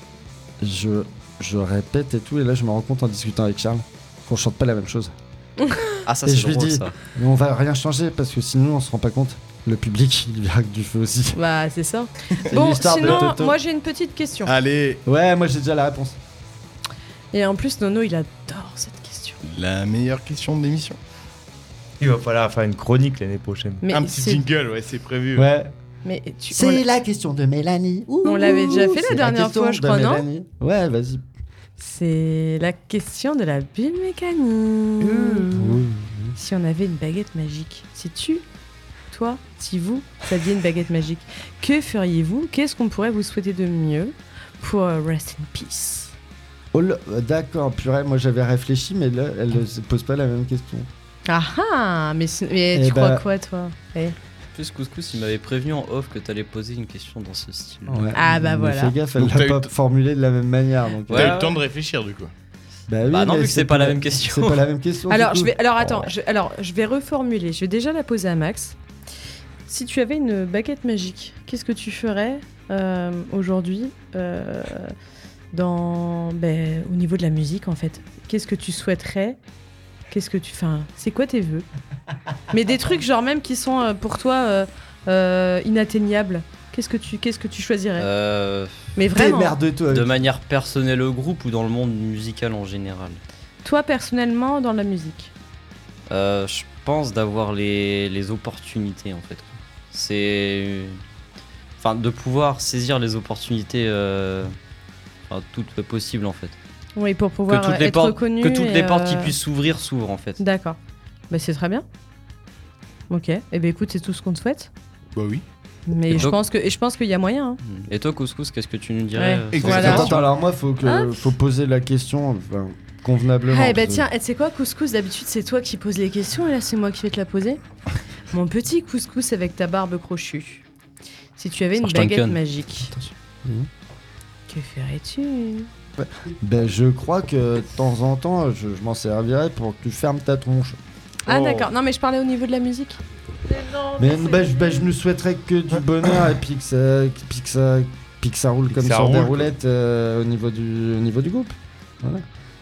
je répète et tout, et là je me rends compte en discutant avec Charles qu'on chante pas la même chose. Ah, ça, Et c'est je lui drôle, dis- ça. Mais on va rien changer parce que sinon on se rend pas compte. Le public il verra que du feu aussi. Bah, c'est ça. C'est Bon, l'histoire de sinon, Toto. moi j'ai une petite question. Allez, Ouais, moi j'ai déjà la réponse. Et en plus, Nono, il adore cette question. la meilleure question de l'émission. Il va falloir faire une chronique l'année prochaine. Mais Un petit c'est- jingle, ouais, c'est prévu. Ouais. Mais tu... la question de Mélanie. On l'avait déjà fait la C'est dernière question fois, je de crois, non Mélanie. Ouais, vas-y. C'est la question de la bulle mécanique. Si on avait une baguette magique, si vous aviez une baguette magique, que feriez-vous? Qu'est-ce qu'on pourrait vous souhaiter de mieux pour Rest in Peace? Oh là, d'accord, purée, moi j'avais réfléchi, mais là elle ne se pose pas la même question. Ah ah, mais Eh tu crois bah- quoi, toi? Eh. En plus, Couscous, il m'avait prévenu en off que t'allais poser une question dans ce style. Ouais. Ah, bah Mais voilà. Fais gaffe, elle Donc l'a t'as eu pas t- formulée de la même manière. Donc, Ouais, T'as eu ouais. le temps de réfléchir, du coup. Bah, oui, Bah non, mais vu que c'est pas la même question. C'est pas la même question. Alors, du coup. attends, je vais reformuler. Je vais déjà la poser à Max. Si tu avais une baguette magique, qu'est-ce que tu ferais aujourd'hui au niveau de la musique, en fait? Qu'est-ce que tu souhaiterais? Enfin, c'est quoi tes vœux? Mais des trucs genre même qui sont pour toi inatteignables. Qu'est-ce que tu choisirais? Mais vraiment, Démerde-toi. De manière personnelle au groupe ou dans le monde musical en général? toi personnellement dans la musique. Je pense d'avoir les opportunités en fait. C'est. Enfin, de pouvoir saisir les opportunités toutes possibles en fait. Oui, pour pouvoir que toutes les être portes, reconnu. que toutes et, les portes qui puissent s'ouvrir s'ouvrent en fait. D'accord. Bah c'est très bien. Ok. Eh ben écoute, c'est tout ce qu'on te souhaite. Bah oui. Mais Et je pense qu'il y a moyen. Hein. Et toi, Couscous, qu'est-ce que tu nous dirais Ouais. Exactement. Voilà. Attends, alors moi, faut poser la question convenablement. Ah, bah parce que- tiens, tu sais quoi, Couscous, d'habitude c'est toi qui poses les questions et là c'est moi qui vais te la poser. Mon petit Couscous avec ta barbe crochue. Si tu avais une Sarge baguette Duncan. magique, Mhm. que ferais-tu? Ben, je crois que de temps en temps, je m'en servirais pour que tu fermes ta tronche. Ah Oh. d'accord, non mais je parlais au niveau de la musique. Mais je ne souhaiterais que du bonheur et puis que ça roule Puis comme que ça sur des roule, quoi. roulettes au niveau du groupe. Voilà.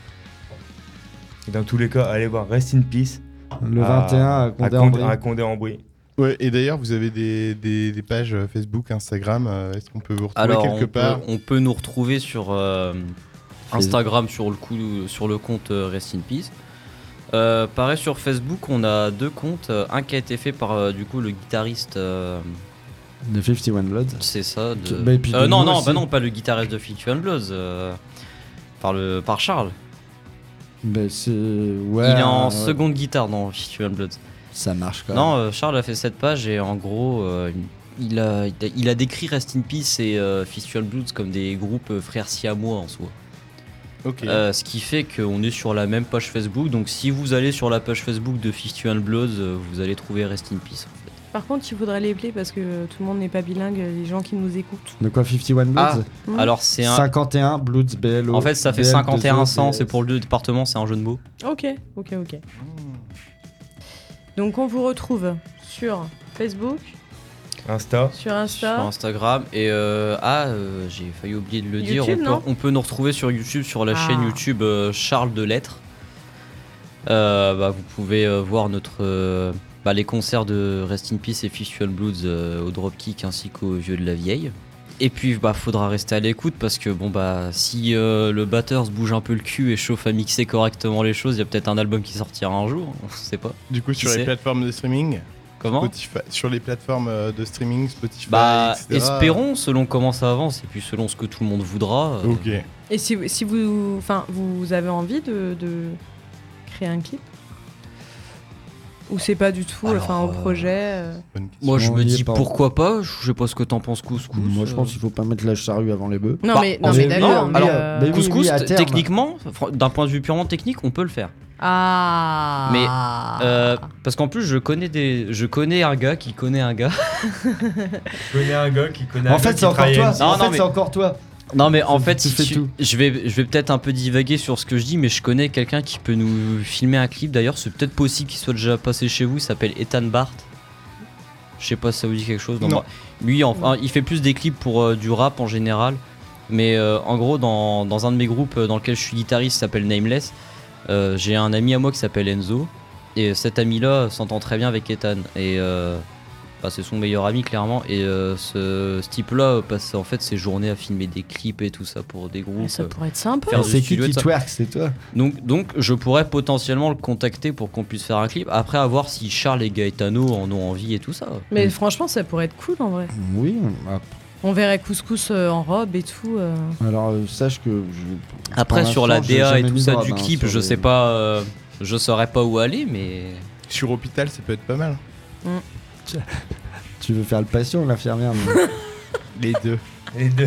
Et dans tous les cas, allez voir Rest in Peace. Le 21 à Condé-en-Brie. à Condé-en-Brie. Ouais, et d'ailleurs, vous avez des pages Facebook, Instagram. Est-ce qu'on peut vous retrouver Alors, quelque part on peut nous retrouver sur Instagram sur le compte Rest in Peace. Pareil sur Facebook, on a 2 comptes. Un qui a été fait par du coup le guitariste. De 51 Bloods. C'est ça. Bah, et puis de non, nous non, aussi. bah non, pas le guitariste de 51 Bloods. Par Charles. Ben, c'est. Ouais. Il est en ouais, seconde guitare dans 51 Bloods. Ça marche quand même. Non, Charles a fait cette page et en gros, il a décrit Rest in Peace et 51 Bloods comme des groupes frères siamois en soi. Ok. Ce qui fait qu'on est sur la même page Facebook. Donc si vous allez sur la page Facebook de 51 Bloods, vous allez trouver Rest in Peace en fait. Par contre, il faudrait les appeler parce que tout le monde n'est pas bilingue, les gens qui nous écoutent. De quoi 51 Bloods Ah, Mhm. alors c'est un. 51 Bloods BLO. En fait, ça fait BL, 51 2O, cents, c'est pour le département, c'est un jeu de mots. Ok. Donc on vous retrouve sur Facebook, Insta. sur Insta. Sur Instagram et j'ai failli oublier de le dire. YouTube, non On peut nous retrouver sur YouTube, sur la Ah. chaîne YouTube Charles Delettre. Vous pouvez voir les concerts de Rest in Peace et Fistual Bloods au Dropkick ainsi qu'au Vieux de la Vieille. Et puis faudra rester à l'écoute parce que si le batteur se bouge un peu le cul et chauffe à mixer correctement les choses, il y a peut-être un album qui sortira un jour, on sait pas. Du coup, sur Qui les sait plateformes de streaming, Comment sur les plateformes de streaming, Spotify, etc. Espérons selon comment ça avance et puis selon ce que tout le monde voudra. Ok. Et si vous avez envie de créer un clip ou c'est pas du tout Alors, au projet Bonne question. Moi je On me y est dis pas. pourquoi pas, je sais pas ce que t'en penses Couscous. Moi, je pense qu'il faut pas mettre la charrue avant les bœufs. Non, Bah, mais oui, d'accord. oui, mais, alors, mais oui, Couscous, à terme. techniquement, d'un point de vue purement technique, on peut le faire. Ah. Mais, parce qu'en plus, je connais un gars qui connaît un gars. Je connais un gars qui connaît un En gars fait, qui c'est encore travaille à toi. NC. Non, non, mais- C'est encore toi. Non, mais en fait, tu si fais tu- tout. je vais peut-être un peu divaguer sur ce que je dis, mais je connais quelqu'un qui peut nous filmer un clip. D'ailleurs, c'est peut-être possible qu'il soit déjà passé chez vous. Il s'appelle Ethan Bart. Je sais pas si ça vous dit quelque chose. Non. Lui, il fait plus des clips pour du rap en général. Mais en gros, dans un de mes groupes dans lequel je suis guitariste, qui s'appelle Nameless, j'ai un ami à moi qui s'appelle Enzo. Et cet ami-là s'entend très bien avec Ethan. Et c'est son meilleur ami, clairement. Et ce type-là passe en fait ses journées à filmer des clips et tout ça pour des groupes. Ça pourrait être sympa. faire C'est du qui studio et qui ça. twerk, c'est toi. Donc je pourrais potentiellement le contacter pour qu'on puisse faire un clip. Après, à voir si Charles et Gaetano en ont envie et tout ça. Mais franchement, ça pourrait être cool en vrai. Oui. On verrait Couscous en robe et tout. Alors, sache que. Après, pour sur la l'instant, j'ai DA et jamais tout mis ça de du robe, hein, clip, sur je les- sais pas, je saurais pas où aller, mais. Sur Hôpital, ça peut être pas mal. Tu veux faire le patient ou l'infirmière mais- Les deux. Les deux.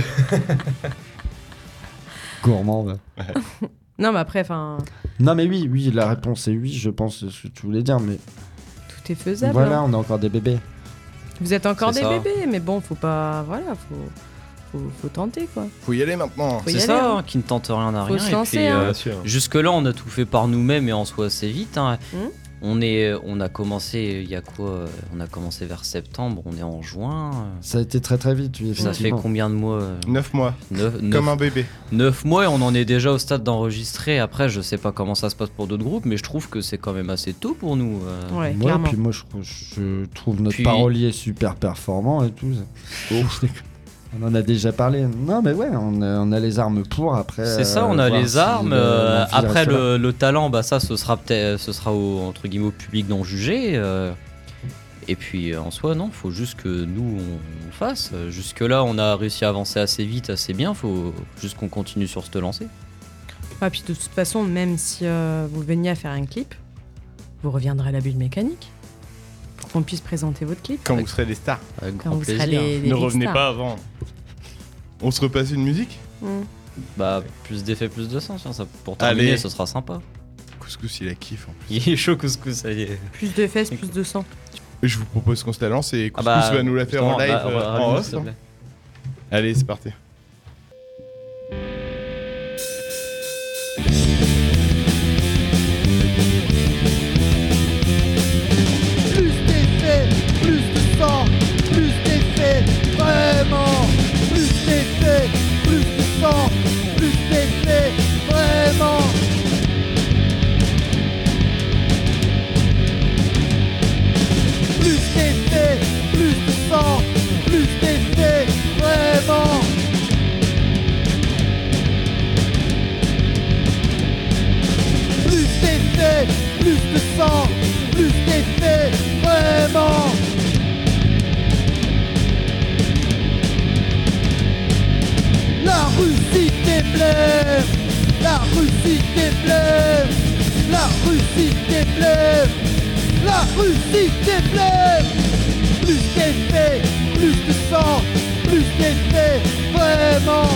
Gourmand, va. Non, mais après, enfin, Non, mais oui, la réponse est oui, je pense ce que tu voulais dire, mais tout est faisable. voilà, hein. on a encore des bébés. Vous êtes encore C'est des ça. bébés, mais bon, faut pas. Voilà, faut tenter quoi. Faut y aller maintenant. Faut y C'est aller, ça, hein. hein, qui ne tente rien n'a Faut rien. se Et lancer, puis, hein. Bien sûr. jusque-là, on a tout fait par nous-mêmes et en soi assez vite. Hein. Mhm. On a commencé, il y a quoi On a commencé vers septembre, on est en juin. Ça a été très très vite, oui, Ça fait effectivement. combien de mois 9 mois. 9 Comme un bébé. 9 mois et on en est déjà au stade d'enregistrer. Après, je sais pas comment ça se passe pour d'autres groupes, mais je trouve que c'est quand même assez tôt pour nous. Ouais, Ouais, clairement. puis moi je trouve notre Puis- parolier super performant et tout. On en a déjà parlé. Non, mais ouais, on a les armes pour après. C'est ça, on a voir les si armes. l'envie Après, reste là. le talent, ça, ce sera peut-être, ce sera entre guillemets au public d'en juger. Et puis, en soi, non, faut juste que nous on fasse. Jusque-là, on a réussi à avancer assez vite, assez bien. Faut juste qu'on continue sur cette lancée. Ah, puis de toute façon, même si vous veniez à faire un clip, vous reviendrez à la bulle mécanique pour qu'on puisse présenter votre clip. Quand vous serez des stars. Avec Quand grand vous serez plaisir. les Ne big revenez stars. pas avant. On se repasse une musique Plus d'effets, plus de sens. Ça, pour Allez. terminer, ce sera sympa. Couscous, il a kiff en plus. Il est chaud, couscous, ça y est. Plus de fesses, plus de sang. Et je vous propose qu'on se la lance et Couscous va nous la faire en live en off. s'il te plaît. Allez, c'est parti. Plus d'effets, plus de sang, plus d'effets, vraiment. Plus d'effets, plus de sang, plus d'effets, vraiment. Plus d'effets, plus de sang, plus d'effets, vraiment. Plus d'effets, plus de sang, plus d'effets, vraiment. La Russie déblève, la Russie déblève, la Russie déblève, la Russie déblève. Plus d'effets, plus de sang, plus d'effets, vraiment.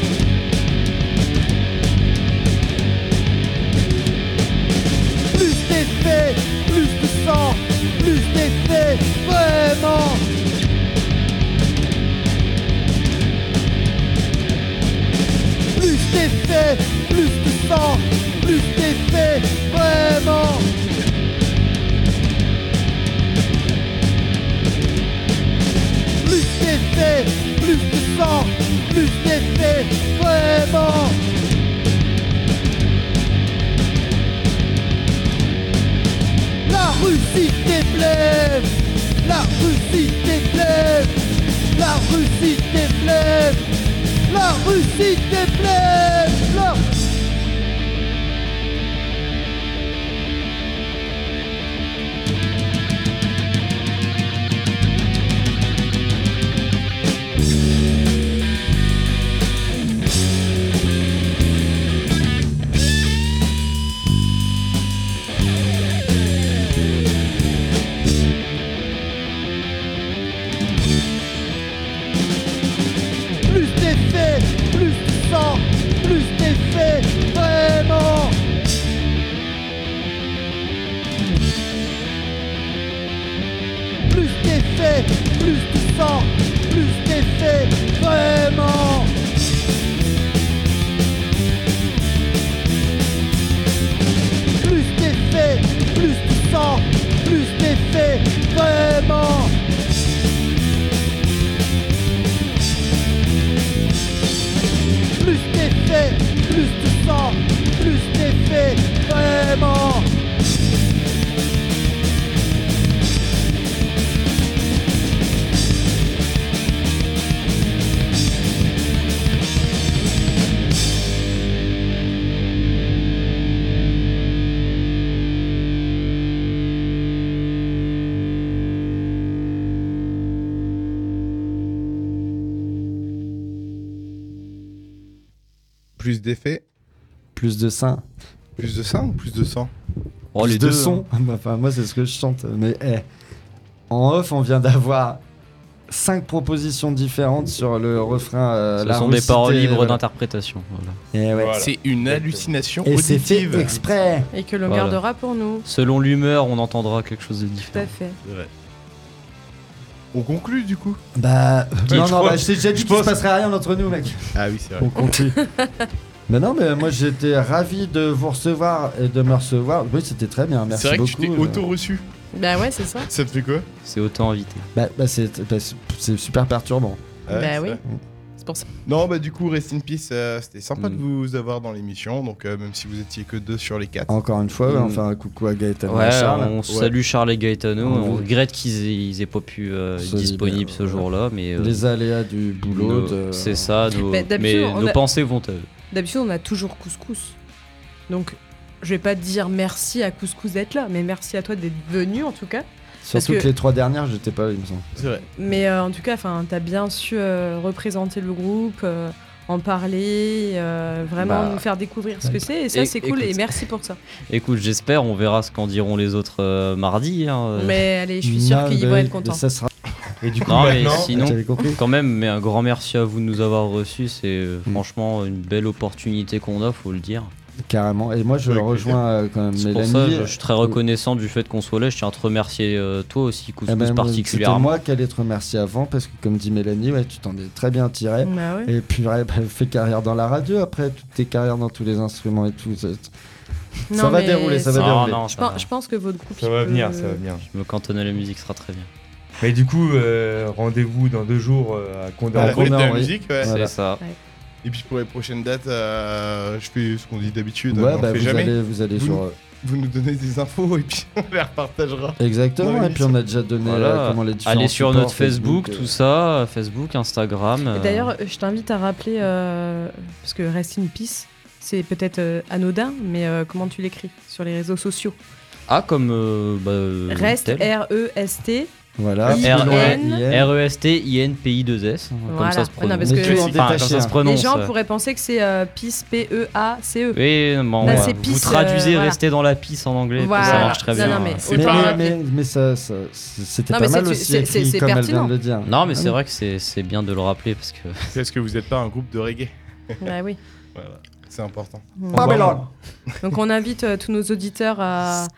Plus d'effets, plus de sang, plus d'effets, vraiment. Plus d'effets, plus de sang, plus d'effets, vraiment. sang, plus d'effet, vraiment. La Russie t'éblème, la Russie t'éblème, la Russie t'éblème, la Russie t'éblème, la... Plus d'effet, plus de sang, plus d'effet, vraiment. Plus d'effet, plus de sang, plus d'effet, vraiment. Plus d'effet, plus de sang, plus d'effet, vraiment. Plus d'effet, plus de sang, plus d'effet, vraiment. Plus d'effets, Plus de seins. plus de sang ou plus de sang? Oh, Plus les de deux. sons. Enfin, moi, c'est ce que je chante. Mais en off, on vient d'avoir 5 propositions différentes sur le refrain. Ce la sont des Russie paroles libres voilà. d'interprétation. Voilà. Et ouais. Voilà. C'est une hallucination Et c'est fait auditive. exprès. Et que l'on Voilà. gardera pour nous. Selon l'humeur, on entendra quelque chose de Tout différent. à fait. C'est vrai. On conclut du coup. Bah, je non, pense- bah, je t'ai déjà dit je qu'il se pense- passerait rien entre nous, mec. Ah oui, c'est vrai. On conclut. Mais non, mais moi j'étais ravi de vous recevoir et de me recevoir. Oui, c'était très bien, merci C'est vrai beaucoup. que tu t'es auto-reçu. Bah ouais, c'est ça. Ça te fait quoi? C'est autant invité. C'est super perturbant. Ouais, Bah c'est oui. vrai. C'est pour ça. Non, bah du coup, Rest in Peace, c'était sympa de Mm. vous avoir dans l'émission. Donc, même si vous étiez que 2 sur les 4. Encore une fois, Mm. on fait un coucou à Gaëtan et Ouais, à Charles. on salue Charles et Gaetano. On On veut- regrette qu'ils aient pas pu être Se disponibles libérer, ce jour-là, mais Les aléas du boulot. c'est ça. Mais d'habitude, on nos a- pensées vont à eux. D'habitude, on a toujours Couscous. Donc, je vais pas te dire merci à Couscous d'être là, mais merci à toi d'être venu en tout cas. Surtout parce que que- les 3 dernières, j'étais pas là, il me semble. C'est vrai. Mais en tout cas, t'as bien su représenter le groupe, en parler, vraiment Bah, nous faire découvrir ce que c'est. Et ça, c'est cool. écoute. Et merci pour ça. Écoute, j'espère, on verra ce qu'en diront les autres mardi. hein. Mais allez, je suis sûre Non, qu'ils mais vont être contents. Ça sera. Et du coup, Non, mais maintenant, sinon, J'avais compris. quand même, mais un grand merci à vous de nous avoir reçus. C'est franchement une belle opportunité qu'on a, faut le dire. Carrément. Et moi, je Avec rejoins quand même C'est pour Mélanie. ça, je suis très reconnaissant du fait qu'on soit là. Je tiens à te remercier toi aussi, Couscous, Eh ben, C'était particulièrement. moi qui allais te remercier avant parce que, comme dit Mélanie, ouais, tu t'en es très bien tiré. Bah ouais. Et puis, ouais, bah, fais carrière dans la radio après, toutes tes carrières dans tous les instruments et tout. Ça Non, va mais dérouler, ça va Non, dérouler. non, Je pense que votre groupe. ça il va peut- venir, ça va venir. Je me cantonne à la musique, ce sera très bien. Mais du coup, rendez-vous dans 2 jours à Condé À en la Condé fête de en la Brie. musique, ouais. Voilà. C'est ça. Et puis pour les prochaines dates, je fais ce qu'on dit d'habitude. Ouais, on bah, le fait vous jamais. allez Vous- sur. Vous nous donnez des infos et puis on les repartagera. Exactement, dans et puis on a déjà donné Voilà. comment les différents Allez sur supports, notre Facebook, tout euh, ça, Facebook, Instagram. Et d'ailleurs, je t'invite à rappeler, parce que Rest in Peace, c'est peut-être anodin, mais comment tu l'écris sur les réseaux sociaux? comme Rest, tel. R-E-S-T. Voilà. I-N. REST-INPI2S. Comme Voilà. ça se Ah non, prononce. parce que- Mais tout en Enfin, comme détaché, ça se hein. prononce. Les gens pourraient penser que c'est Peace, P-E-A-C-E. Oui, bon, Là, ouais. c'est Vous peace, traduisez voilà. rester dans la pisse en anglais, Voilà. ça marche très Non, bien. non, mais C'est autant pas- rappeler. mais c'était Non, pas mais mal c'est- aussi c'est- écrit c'est comme elle pertinent. vient de le dire. Non, mais Ah c'est oui. vrai que c'est bien de le rappeler parce que Est-ce que vous n'êtes pas un groupe de reggae? Bah oui. Voilà, c'est important. Babylone. Donc on invite tous nos auditeurs à.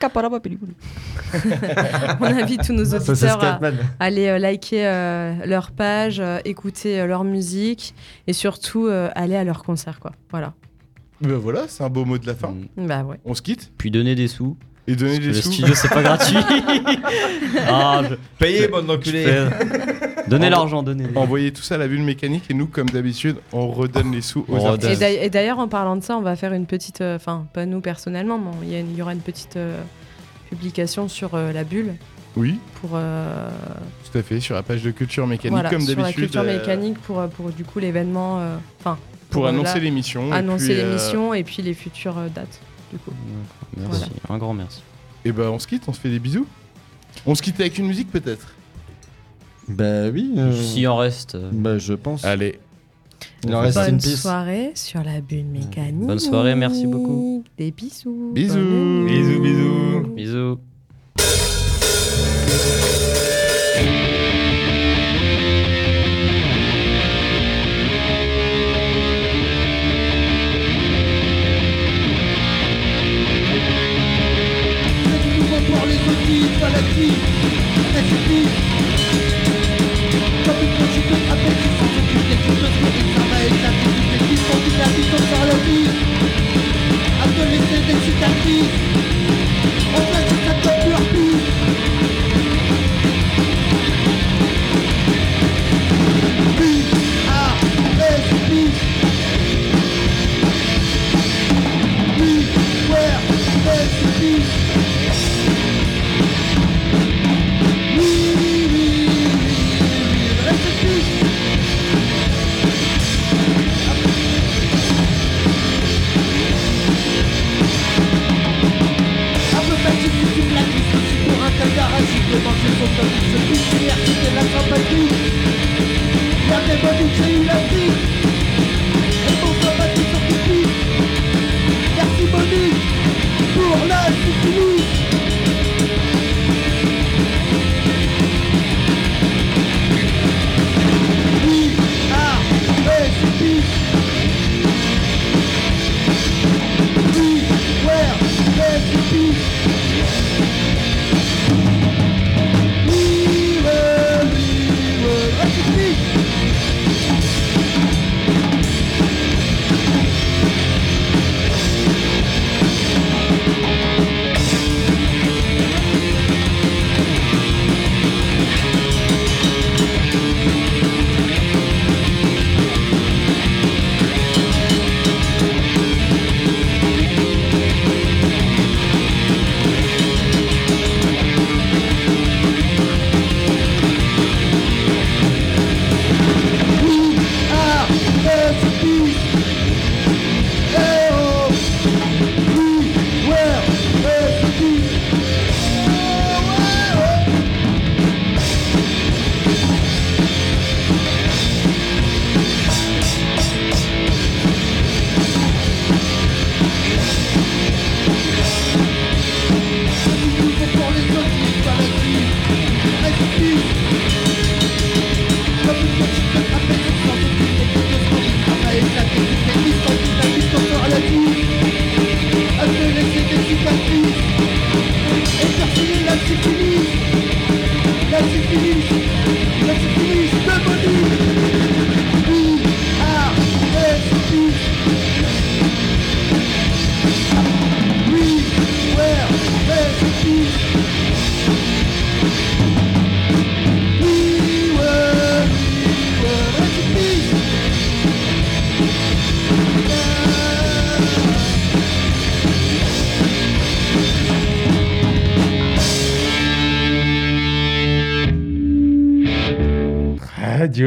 On invite tous nos Ça, c'est auditeurs à Scatman. aller liker leur page, écouter leur musique et surtout aller à leur concert, quoi. Voilà. Ben voilà, c'est un beau mot de la fin. Bah ouais. On se quitte puis donner des sous. et donner des Le sous. studio, c'est pas gratuit. Ah, Payez, je- bande je d'enculés. fais- Donnez l'argent, donnez. Envoyez tout ça à la bulle mécanique et nous, comme d'habitude, on redonne les sous aux On redonne. artistes. Et d'ailleurs, en parlant de ça, on va faire une petite. Enfin, pas nous personnellement, mais il y aura une petite publication sur la bulle Oui, pour. tout à fait, sur la page de Culture Mécanique, Voilà, comme sur la d'habitude. culture mécanique pour du coup l'événement. Enfin. Pour annoncer là, l'émission. annoncer et puis, l'émission et puis les futures dates, du coup. Merci, un grand merci. Et bah, on se quitte, on se fait des bisous. On se quitte avec une musique peut-être. Bah oui. S'il en reste. Bah je pense. Allez. Il en reste Bonne une piste. soirée sur la bulle mécanique. Bonne soirée, merci beaucoup. Des bisous. Bisous. Bonne nuit. Bisous, bisous. Bisous.